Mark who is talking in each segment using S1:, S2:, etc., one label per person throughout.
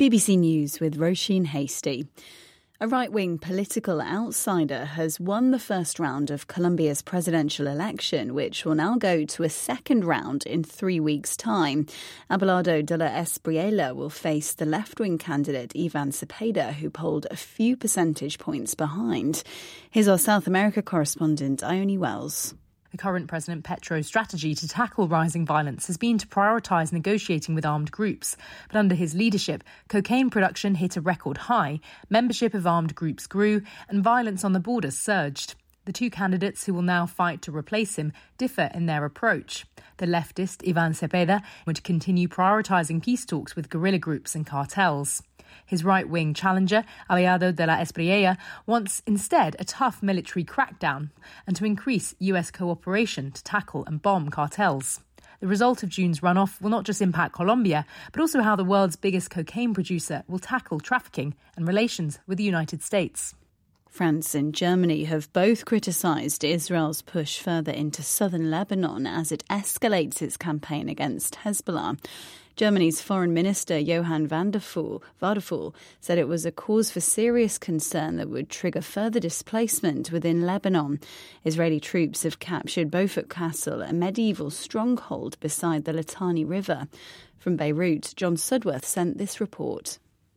S1: BBC News with Roisin Hasty. A right-wing political outsider has won the first round of Colombia's presidential election, which will now go to a second round in 3 weeks' time. Abelardo de la Espriella will face the left-wing candidate Ivan Cepeda, who polled a few percentage points behind. Here's our South America correspondent, Ione Wells.
S2: The current President Petro's strategy to tackle rising violence has been to prioritise negotiating with armed groups. But under his leadership, cocaine production hit a record high, membership of armed groups grew, and violence on the borders surged. The two candidates who will now fight to replace him differ in their approach. The leftist Ivan Cepeda would continue prioritising peace talks with guerrilla groups and cartels. His right-wing challenger, Abelardo de la Espriella, wants instead a tough military crackdown and to increase US cooperation to tackle and bomb cartels. The result of June's runoff will not just impact Colombia, but also how the world's biggest cocaine producer will tackle trafficking and relations with the United States.
S1: France and Germany have both criticised Israel's push further into southern Lebanon as it escalates its campaign against Hezbollah. Germany's Foreign Minister Johann Wadephul said it was a cause for serious concern that would trigger further displacement within Lebanon. Israeli troops have captured Beaufort Castle, a medieval stronghold beside the Litani River. From Beirut, John Sudworth sent this report.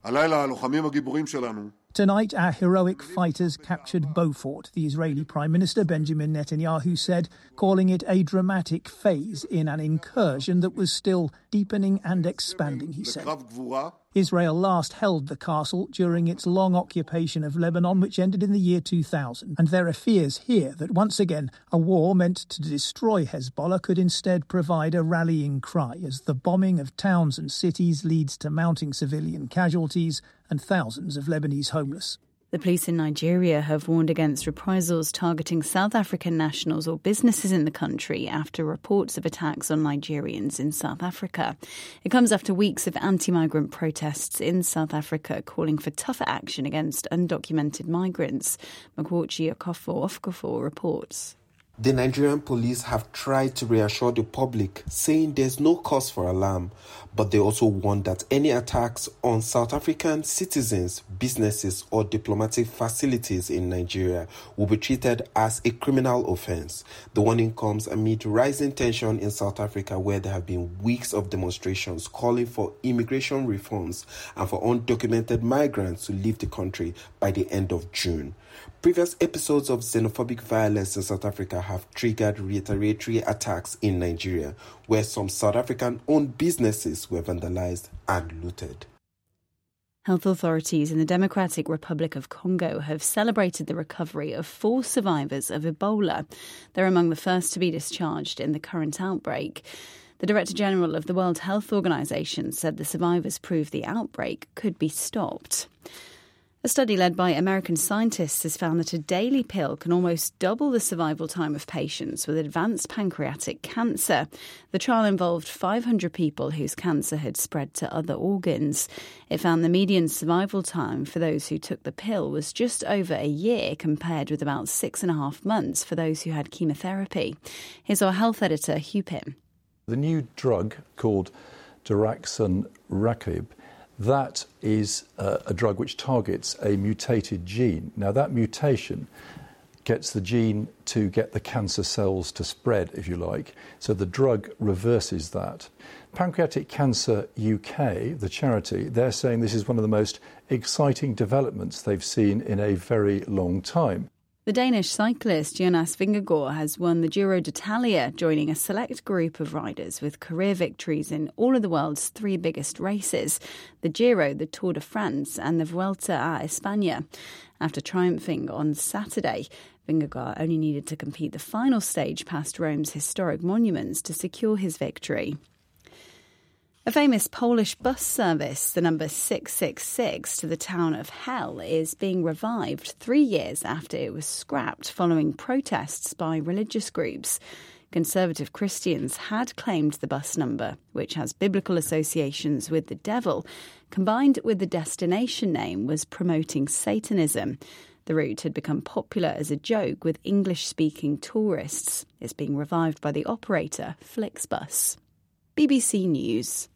S3: Tonight, our heroic fighters captured Beaufort, the Israeli Prime Minister Benjamin Netanyahu said, calling it a dramatic phase in an incursion that was still deepening and expanding, he said. Israel last held the castle during its long occupation of Lebanon, which ended in the year 2000. And there are fears here that once again a war meant to destroy Hezbollah could instead provide a rallying cry as the bombing of towns and cities leads to mounting civilian casualties and thousands of Lebanese homeless.
S1: The police in Nigeria have warned against reprisals targeting South African nationals or businesses in the country after reports of attacks on Nigerians in South Africa. It comes after weeks of anti-migrant protests in South Africa calling for tougher action against undocumented migrants. Makwachi Okafor reports.
S4: The Nigerian police have tried to reassure the public, saying there's no cause for alarm, but they also warn that any attacks on South African citizens, businesses or diplomatic facilities in Nigeria will be treated as a criminal offense. The warning comes amid rising tension in South Africa, where there have been weeks of demonstrations calling for immigration reforms and for undocumented migrants to leave the country by the end of June. Previous episodes of xenophobic violence in South Africa have triggered retaliatory attacks in Nigeria, where some South African-owned businesses were vandalized and looted.
S1: Health authorities in the Democratic Republic of Congo have celebrated the recovery of 4 survivors of Ebola. They're among the first to be discharged in the current outbreak. The Director General of the World Health Organization said the survivors proved the outbreak could be stopped. A study led by American scientists has found that a daily pill can almost double the survival time of patients with advanced pancreatic cancer. The trial involved 500 people whose cancer had spread to other organs. It found the median survival time for those who took the pill was just over a year, compared with about 6.5 months for those who had chemotherapy. Here's our health editor, Hugh Pym.
S5: The new drug called daraxonrasib, that is a drug which targets a mutated gene. Now, that mutation gets the gene to get the cancer cells to spread, if you like. So the drug reverses that. Pancreatic Cancer UK, the charity, they're saying this is one of the most exciting developments they've seen in a very long time.
S1: The Danish cyclist Jonas Vingegaard has won the Giro d'Italia, joining a select group of riders with career victories in all of the world's 3 biggest races, the Giro, the Tour de France and the Vuelta a España. After triumphing on Saturday, Vingegaard only needed to complete the final stage past Rome's historic monuments to secure his victory. A famous Polish bus service, the number 666 to the town of Hell, is being revived 3 years after it was scrapped following protests by religious groups. Conservative Christians had claimed the bus number, which has biblical associations with the devil, combined with the destination name, was promoting Satanism. The route had become popular as a joke with English-speaking tourists. It's being revived by the operator Flixbus. BBC News.